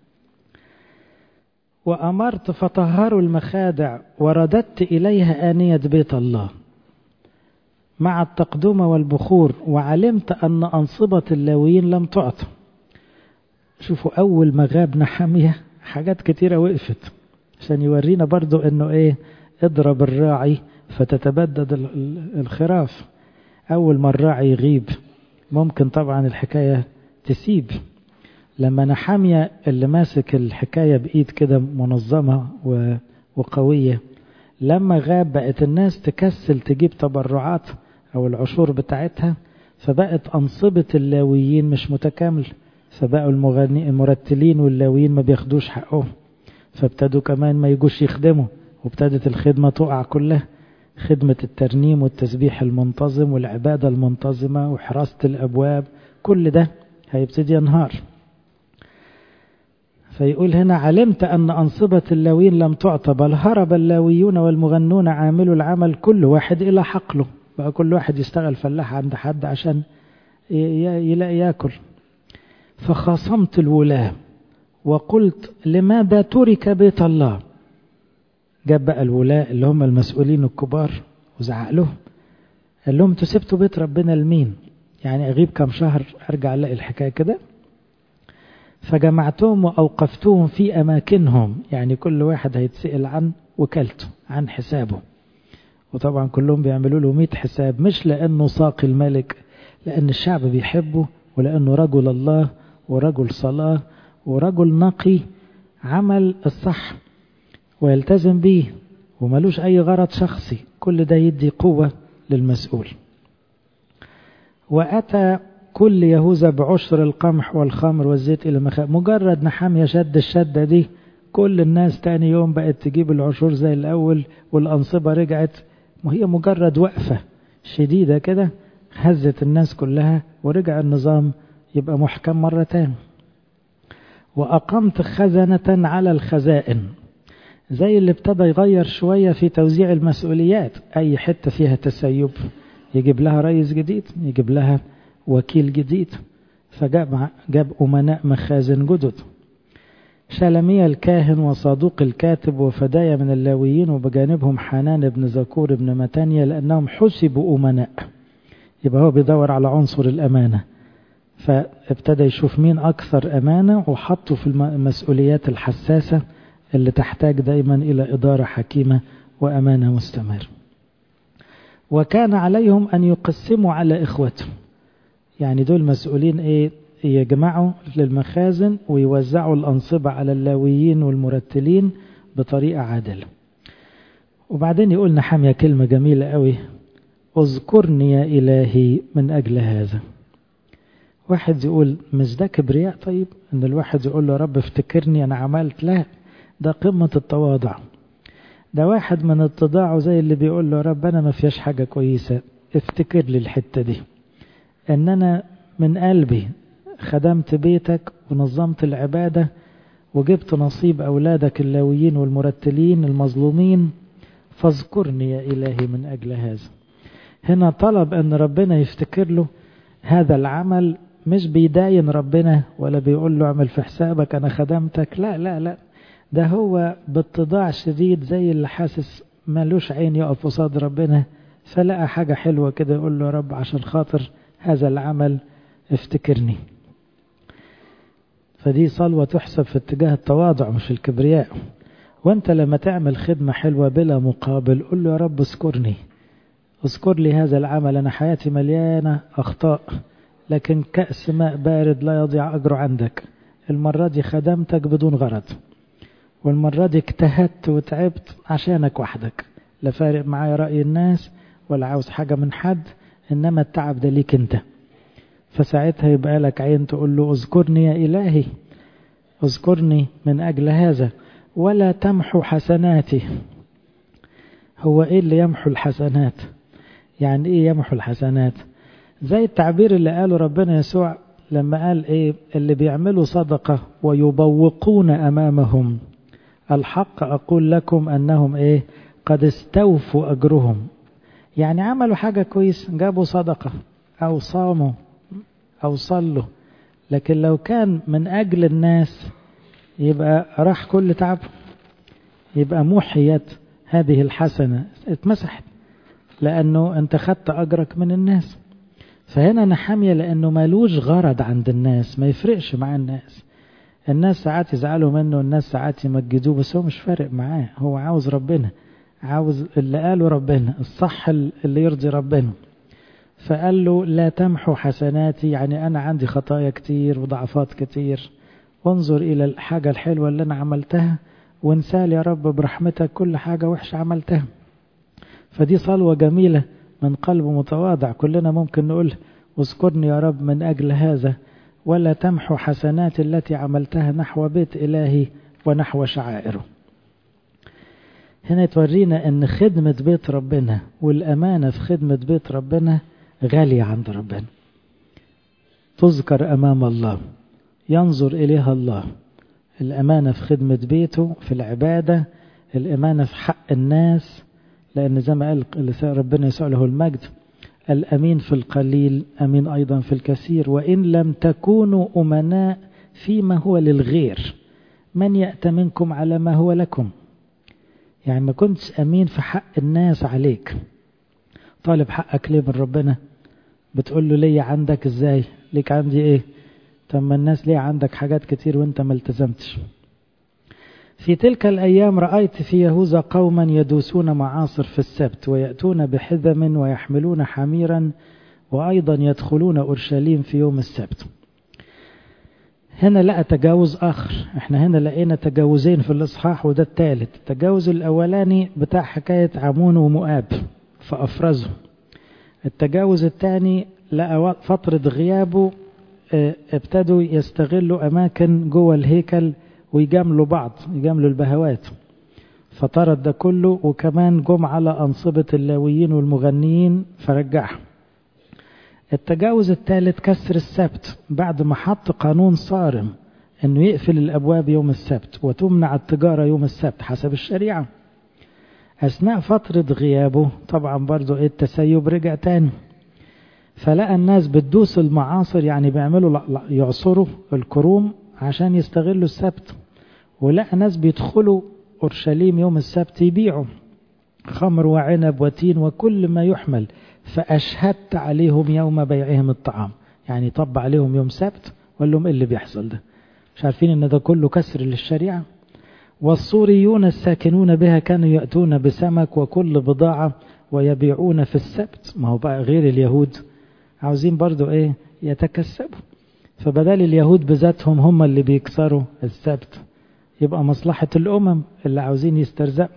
وأمرت فطهروا المخادع ورددت إليها آنية بيت الله مع التقدمة والبخور، وعلمت أن أنصبة اللاويين لم تعط. شوفوا أول ما غاب نحمية حاجات كتيرة وقفت عشان يورينا برضو أنه إيه، اضرب الراعي فتتبدد الخراف. أول ما الراعي يغيب ممكن طبعا الحكاية تسيب. لما نحمية اللي ماسك الحكاية بإيد كده منظمة وقوية، لما غاب بقت الناس تكسل تجيب تبرعات أو العشور بتاعتها، فبقت أنصبة اللاويين مش متكامل، فبقوا المرتلين واللاويين ما بياخدوش حقهم، فابتدوا كمان ما يجوش يخدموا، وابتدت الخدمة تقع كلها، خدمة الترنيم والتسبيح المنتظم والعبادة المنتظمة وحراسة الأبواب، كل ده هيبتدي ينهار. فيقول هنا علمت أن أنصبة اللاويين لم تعطى، بل هرب اللاويون والمغنون عاملوا العمل كل واحد إلى حقله، بقى كل واحد يشتغل فلاح عند حد عشان يلاقي ياكل. فخاصمت الولاة وقلت لماذا ترك بيت الله؟ جاب بقى الولاة اللي هم المسؤولين الكبار وزعق لهم، قال لهم انتوا سبتوا بيت ربنا لمين؟ يعني أغيب كم شهر أرجع ألاقي الحكاية كده؟ فجمعتهم وأوقفتهم في أماكنهم، يعني كل واحد هيتسأل عن وكالته، عن حسابه، وطبعا كلهم بيعملوا له 100 حساب، مش لأنه ساقي الملك، لأن الشعب بيحبه، ولأنه رجل الله ورجل صلاة ورجل نقي عمل الصح ويلتزم به وملوش أي غرض شخصي. كل ده يدي قوة للمسؤول. وأتى كل يهوذا بعشر القمح والخمر والزيت إلى مخاب. مجرد نحمية شد الشدة دي، كل الناس تاني يوم بقت تجيب العشور زي الأول، والأنصبة رجعت، وهي مجرد وقفة شديدة كده هزت الناس كلها، ورجع النظام يبقى محكم مرة تاني. وأقمت خزنة على الخزائن، زي اللي ابتدى يغير شوية في توزيع المسؤوليات، أي حتة فيها تسيب يجيب لها رئيس جديد، يجيب لها وكيل جديد، فجاب أمناء مخازن جدد. شلمية الكاهن وصادوق الكاتب وفدايا من اللاويين، وبجانبهم حنان بن زكور بن متانيا، لأنهم حسبوا أمناء. يبقى هو بيدور على عنصر الأمانة، فابتدى يشوف مين أكثر أمانة وحطه في المسؤوليات الحساسة اللي تحتاج دايما إلى إدارة حكيمة وأمانة مستمر. وكان عليهم أن يقسموا على إخوتهم، يعني دول مسؤولين إيه؟ يجمعوا للمخازن ويوزعوا الأنصبة على اللاويين والمرتلين بطريقة عادلة. وبعدين يقول نحمية كلمة جميلة قوي، اذكرني يا إلهي من أجل هذا. واحد يقول مش ده كبرياء؟ طيب ان الواحد يقول له رب افتكرني انا عملت، لا، ده قمة التواضع. ده واحد من اتضاعه زي اللي بيقول له رب انا ما فيهاش حاجة كويسة، افتكر لي الحتة دي، ان انا من قلبي خدمت بيتك ونظمت العبادة وجبت نصيب أولادك اللاويين والمرتلين المظلومين، فاذكرني يا إلهي من أجل هذا. هنا طلب أن ربنا يفتكر له هذا العمل، مش بيداين ربنا ولا بيقول له اعمل في حسابك أنا خدمتك، لا لا لا، ده هو باتضاع شديد زي اللي حاسس مالوش عين يقف قصاد ربنا، فلقى حاجة حلوة كده يقول له يا رب عشان خاطر هذا العمل افتكرني. فدي صلوة تحسب في اتجاه التواضع مش الكبرياء. وانت لما تعمل خدمة حلوة بلا مقابل قل له يا رب اذكرني، اذكر لي هذا العمل، انا حياتي مليانة اخطاء لكن كأس ماء بارد لا يضيع اجره عندك. المرة دي خدمتك بدون غرض، والمرة دي اجتهدت وتعبت عشانك وحدك، لا فارق معايا رأي الناس ولا عاوز حاجة من حد، انما التعب ده ليك انت. فساعتها يبقى لك عين تقول له اذكرني يا إلهي، اذكرني من أجل هذا ولا تمحو حسناتي. هو ايه اللي يمحو الحسنات؟ يعني ايه يمحو الحسنات؟ زي التعبير اللي قاله ربنا يسوع لما قال ايه اللي بيعملوا صدقة ويبوقون أمامهم، الحق أقول لكم أنهم ايه قد استوفوا أجرهم. يعني عملوا حاجة كويس، جابوا صدقة أو صاموا أو صلوا، لكن لو كان من أجل الناس يبقى راح كل تعب، يبقى محيت هذه الحسنة، اتمسحت، لأنه أنت خدت أجرك من الناس. فهنا نحمية لأنه مالوش غرض عند الناس، ما يفرقش مع الناس. الناس ساعات يزعلوا منه، الناس ساعات يمجدوه، بس هو مش فارق معاه، هو عاوز ربنا، عاوز اللي قاله ربنا الصح اللي يرضي ربنا. فقال له لا تمحو حسناتي، يعني أنا عندي خطايا كتير وضعفات كتير، وانظر إلى الحاجة الحلوة اللي أنا عملتها وانسال يا رب برحمتك كل حاجة وحشة عملتها. فدي صلوة جميلة من قلب متواضع، كلنا ممكن نقول اذكرني يا رب من أجل هذا ولا تمحو حسناتي التي عملتها نحو بيت إلهي ونحو شعائره. هنا تورينا أن خدمة بيت ربنا والأمانة في خدمة بيت ربنا غالية عند ربنا، تذكر أمام الله، ينظر إليها الله. الأمانة في خدمة بيته، في العبادة، الأمانة في حق الناس، لأن زي ما قال ربنا يسوع له المجد الأمين في القليل أمين أيضا في الكثير، وإن لم تكونوا أمناء فيما هو للغير من يأتمنكم على ما هو لكم. يعني ما كنتش أمين في حق الناس عليك، طالب حقك ليه من ربنا؟ بتقول له ليه عندك؟ ازاي ليك عندي ايه؟ طب ما الناس ليه عندك حاجات كتير وانت ما التزمتش. في تلك الأيام رأيت في يهوذا قوما يدوسون معاصر في السبت ويأتون بحذم ويحملون حميرا وأيضا يدخلون أورشليم في يوم السبت. هنا لقى تجاوز آخر، احنا هنا لقينا تجاوزين في الإصحاح وده الثالث. التجاوز الأولاني بتاع حكاية عمون ومؤاب فأفرزه. التجاوز الثاني لقى فترة غيابه ابتدوا يستغلوا أماكن جوه الهيكل ويجاملوا بعض، يجاملوا البهوات، فطرد ده كله. وكمان جم على أنصبة اللاويين والمغنيين فرجعهم. التجاوز الثالث كسر السبت، بعد ما حط قانون صارم انه يقفل الابواب يوم السبت وتمنع التجارة يوم السبت حسب الشريعة. اثناء فترة غيابه طبعا برضو التسيب رجع تاني، فلقى الناس بتدوس المعاصر، يعني بيعملوا يعصروا الكروم عشان يستغلوا السبت. ولقى ناس بيدخلوا أورشليم يوم السبت يبيعوا خمر وعنب وتين وكل ما يحمل، فأشهدت عليهم يوم بيعهم الطعام. يعني طب عليهم يوم سبت وقال لهم ايه اللي بيحصل ده؟ مش عارفين ان ده كله كسر للشريعة؟ والصوريون الساكنون بها كانوا يأتون بسمك وكل بضاعة ويبيعون في السبت. ما هو بقى غير اليهود عاوزين برضو ايه يتكسبوا، فبدل اليهود بذاتهم هم اللي بيكسروا السبت يبقى مصلحة الأمم اللي عاوزين يسترزقوا.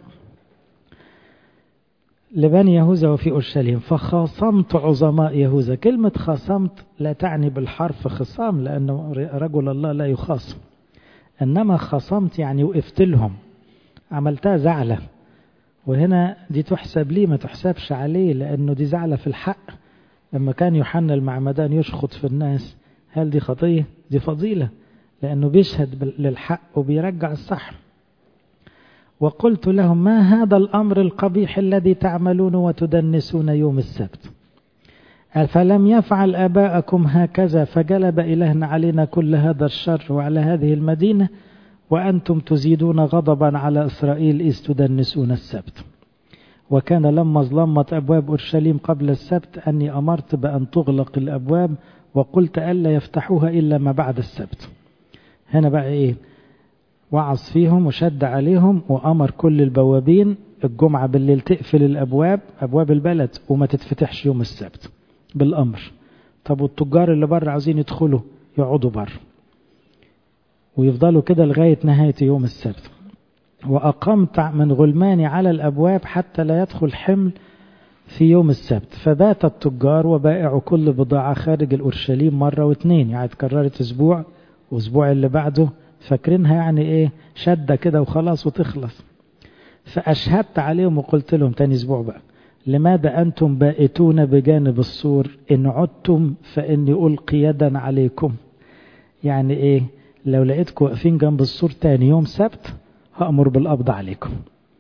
لبني يهوذا وفي أورشليم فخاصمت عظماء يهوذا. كلمة خاصمت لا تعني بالحرف خصام، لأنه رجل الله لا يخاصم، إنما خاصمت يعني وقفت لهم، عملتها زعلة. وهنا دي تحسب لي ما تحسبش عليه، لأنه دي زعلة في الحق. لما كان يوحنا المعمدان يشخط في الناس هل دي خطية؟ دي فضيلة، لأنه بيشهد للحق وبيرجع الصح. وقلت لهم ما هذا الأمر القبيح الذي تعملون وتدنسون يوم السبت؟ فلم يفعل آباءكم هكذا فجلب إلهنا علينا كل هذا الشر وعلى هذه المدينة، وأنتم تزيدون غضبا على إسرائيل إذ تدنسون السبت. وكان لما ظلمت أبواب أورشليم قبل السبت أني أمرت بأن تغلق الأبواب، وقلت ألا يفتحوها إلا ما بعد السبت. هنا بقى إيه؟ وعظ فيهم وشد عليهم وأمر كل البوابين الجمعة بالليل تقفل الأبواب، أبواب البلد، وما تتفتحش يوم السبت بالأمر. طب والتجار اللي بره عاوزين يدخلوا يقعدوا بره، ويفضلوا كده لغاية نهاية يوم السبت. وأقمت من غلماني على الأبواب حتى لا يدخل حمل في يوم السبت. فبات التجار وبائعوا كل بضاعة خارج الأورشليم مرة واثنين، يعني تكررت أسبوع وأسبوع اللي بعده، فاكرينها يعني إيه شدة كده وخلاص وتخلص. فأشهدت عليهم وقلت لهم تاني أسبوع بقى لماذا أنتم بائتون بجانب السور؟ إن عدتم فإني ألقي يدا عليكم. يعني إيه؟ لو لقيتكم واقفين جنب السور تاني يوم سبت هأمر بالقبض عليكم،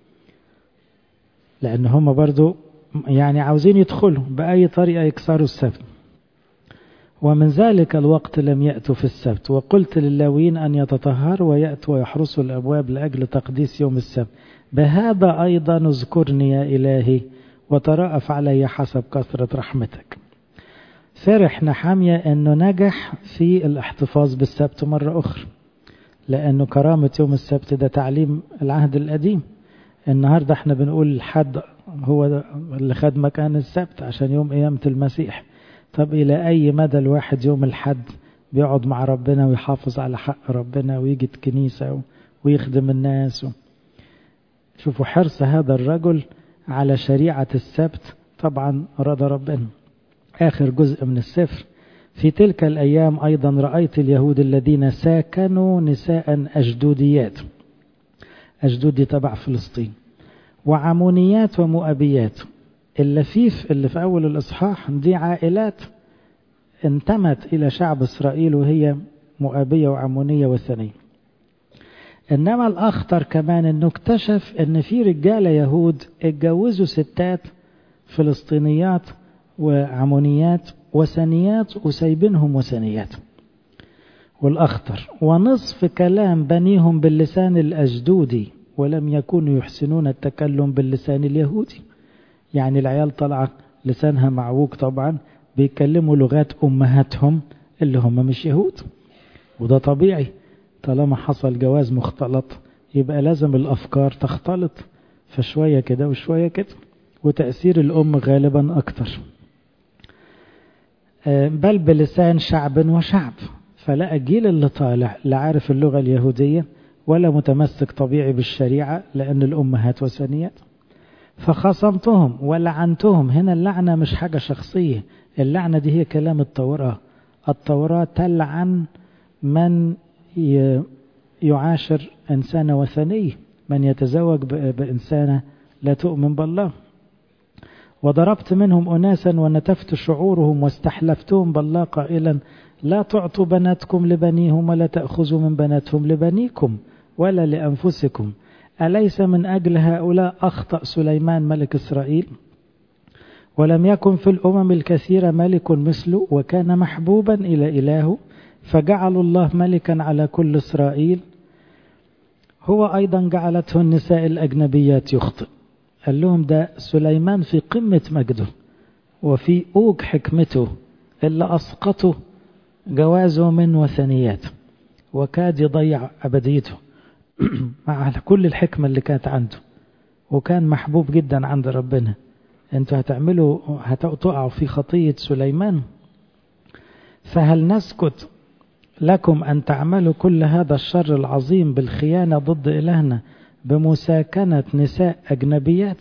لأن هم برضو يعني عاوزين يدخلوا بأي طريقة يكسروا السبت. ومن ذلك الوقت لم يأتوا في السبت، وقلت للاويين أن يتطهروا ويأتوا ويحرسوا الأبواب لأجل تقديس يوم السبت. بهذا أيضا اذكرني يا إلهي وترأف علي حسب كثرة رحمتك. فرح نحمية أنه نجح في الاحتفاظ بالسبت مرة أخرى، لأنه كرامة يوم السبت ده تعليم العهد القديم. النهاردة احنا بنقول الحد هو اللي خد مكان السبت عشان يوم قيامة المسيح. طب إلى أي مدى الواحد يوم الحد بيقعد مع ربنا ويحافظ على حق ربنا ويجي الكنيسة ويخدم الناس شوفوا حرص هذا الرجل على شريعة السبت، طبعا رضى ربنا. آخر جزء من السفر. في تلك الأيام أيضا رأيت اليهود الذين ساكنوا نساء أجدوديات، أجدودي تبع فلسطين، وعمونيات ومؤبيات. اللفيف اللي في أول الإصحاح دي عائلات انتمت إلى شعب إسرائيل وهي مؤبية وعمونية وثنية. إنما الأخطر كمان أنه اكتشف أن في رجالة يهود اتجوزوا ستات فلسطينيات وعمونيات وثنيات وسايبينهم وثنيات. والأخطر ونصف كلام بنيهم باللسان الأجدودي ولم يكونوا يحسنون التكلم باللسان اليهودي. يعني العيال طلع لسانها معوج طبعا، بيكلموا لغات أمهاتهم اللي هم مش يهود، وده طبيعي طالما حصل جواز مختلط يبقى لازم الأفكار تختلط، فشوية كده وشوية كده، وتأثير الأم غالبا أكتر. بل بلسان شعب وشعب. فلا الجيل اللي طالع لا عارف اللغة اليهودية ولا متمسك طبيعي بالشريعة لأن الأمهات وثنيات. فخصمتهم ولعنتهم. هنا اللعنة مش حاجة شخصية، اللعنة دي هي كلام التوراة. التوراة تلعن من يعاشر إنسانة وثنية، من يتزوج بإنسانة لا تؤمن بالله. وضربت منهم أناسا ونتفت شعورهم واستحلفتهم بالله قائلا لا تعطوا بناتكم لبنيهم ولا تأخذوا من بناتهم لبنيكم ولا لأنفسكم. أليس من أجل هؤلاء أخطأ سليمان ملك إسرائيل؟ ولم يكن في الأمم الكثيرة ملك مثله، وكان محبوبا إلى إلهه، فجعل الله ملكا على كل إسرائيل. هو أيضا جعلته النساء الأجنبيات يخطئ. قال لهم ده سليمان في قمة مجده وفي أوج حكمته اللي أسقطه جوازه من وثنيات وكاد يضيع أبديته مع كل الحكمة اللي كانت عنده، وكان محبوب جدا عند ربنا. انتوا هتقعوا في خطية سليمان. فهل نسكت لكم أن تعملوا كل هذا الشر العظيم بالخيانة ضد إلهنا بمساكنة نساء أجنبيات؟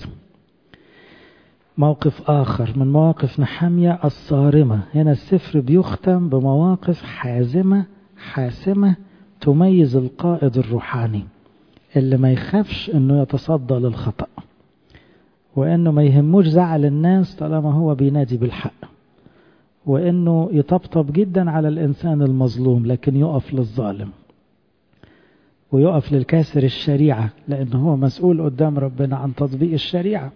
موقف آخر من مواقف نحمية الصارمة. هنا السفر بيختم بمواقف حاسمة تميز القائد الروحاني اللي ما يخافش انه يتصدى للخطأ، وانه ما يهموش زعل الناس طالما هو بينادي بالحق، وإنه يطبطب جدا على الإنسان المظلوم، لكن يقف للظالم ويقف للكاسر الشريعة، لأنه هو مسؤول قدام ربنا عن تطبيق الشريعة.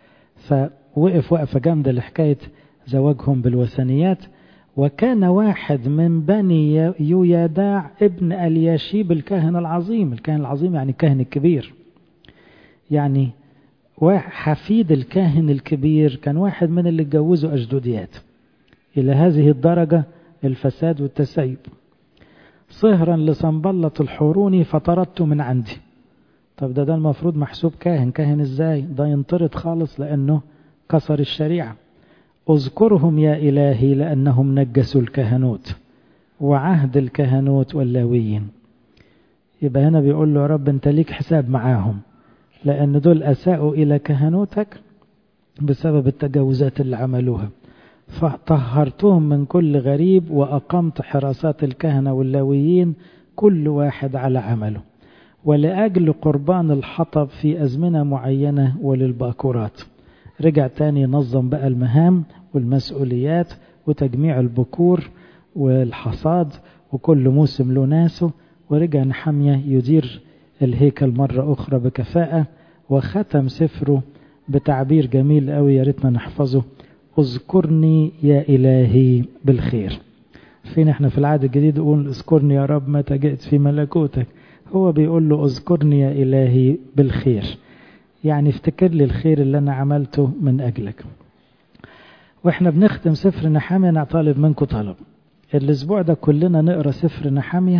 فوقف وقفة جامدة لحكاية زواجهم بالوثنيات. وكان واحد من بني يويداع ابن الياشيب الكاهن العظيم. الكاهن العظيم يعني الكاهن الكبير، يعني حفيد الكاهن الكبير كان واحد من اللي اتجوزوا أجدوديات. إلى هذه الدرجة الفساد والتسيب. صهرا لصنبلط الحوروني فطردته من عندي. طب ده المفروض محسوب كاهن ازاي؟ ده ينطرد خالص لأنه كسر الشريعة. اذكرهم يا إلهي لأنهم نجسوا الكهنوت وعهد الكهنوت واللاويين. يبقى هنا بيقول له يا رب انت ليك حساب معاهم، لأن دول أساءوا إلى كهنوتك بسبب التجاوزات اللي عملوها. فطهرتهم من كل غريب وأقمت حراسات الكهنة واللاويين كل واحد على عمله، ولأجل قربان الحطب في أزمنة معينة وللباكورات. رجع تاني نظم بقى المهام والمسؤوليات وتجميع البكور والحصاد، وكل موسم له ناسه. ورجع نحمية يدير الهيكل مرة أخرى بكفاءة، وختم سفره بتعبير جميل قوي يا ريتنا نحفظه: اذكرني يا إلهي بالخير. فين احنا في العهد الجديد نقول اذكرني يا رب متى جئت في ملكوتك؟ هو بيقول له اذكرني يا إلهي بالخير، يعني افتكر لي الخير اللي أنا عملته من أجلك. واحنا بنختم سفر نحمية نطالب منكم طلب. الأسبوع ده كلنا نقرأ سفر نحمية،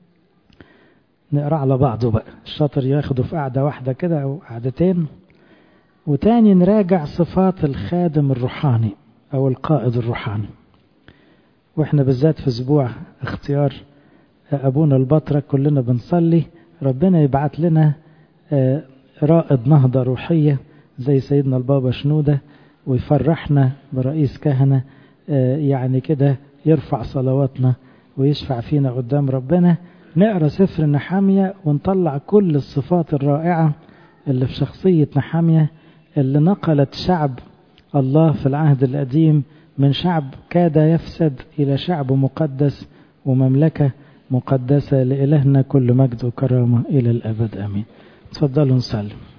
نقرأ على بعضه بقى، الشاطر ياخده في قعدة واحدة كده أو قعدتين. وتاني نراجع صفات الخادم الروحاني أو القائد الروحاني. واحنا بالذات في أسبوع اختيار أبونا البطرك كلنا بنصلي ربنا يبعت لنا رائد نهضة روحية زي سيدنا البابا شنودة، ويفرحنا برئيس كهنة يعني كده يرفع صلواتنا ويشفع فينا قدام ربنا. نقرأ سفر نحمية ونطلع كل الصفات الرائعة اللي في شخصية نحمية، اللي نقلت شعب الله في العهد القديم من شعب كاد يفسد إلى شعب مقدس ومملكة مقدسة. لإلهنا كل مجد وكرامة إلى الأبد آمين. تفضلوا نصلي.